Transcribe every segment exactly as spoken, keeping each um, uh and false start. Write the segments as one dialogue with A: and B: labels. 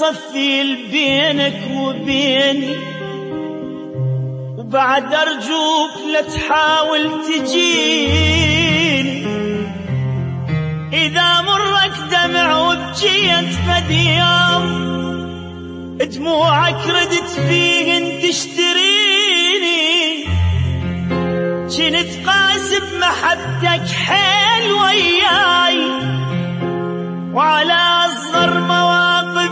A: صفي بينك وبيني، وبعد أرجوك لا تحاول تجيني. إذا مرك دمع وبجيت فديام، دموعك ردت فيهن تشتريني. جنت قاسب محبتك حيل وياي، وعلى أصغر مواقف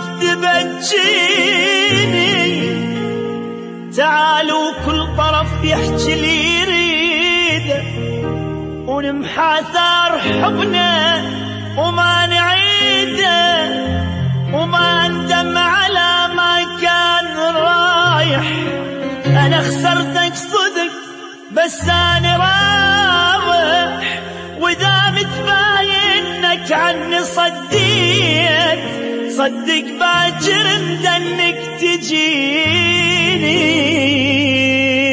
A: تبجيني. تعالوا كل طرف يحكي لي يريده، ونمحى ثار حبنا وما نعيده، وما ندم على ما كان رايح. أنا خسرتك صدق بس أنا رابح، وإذا متباينك عني صديت، صدق باجر مدنك تجيني.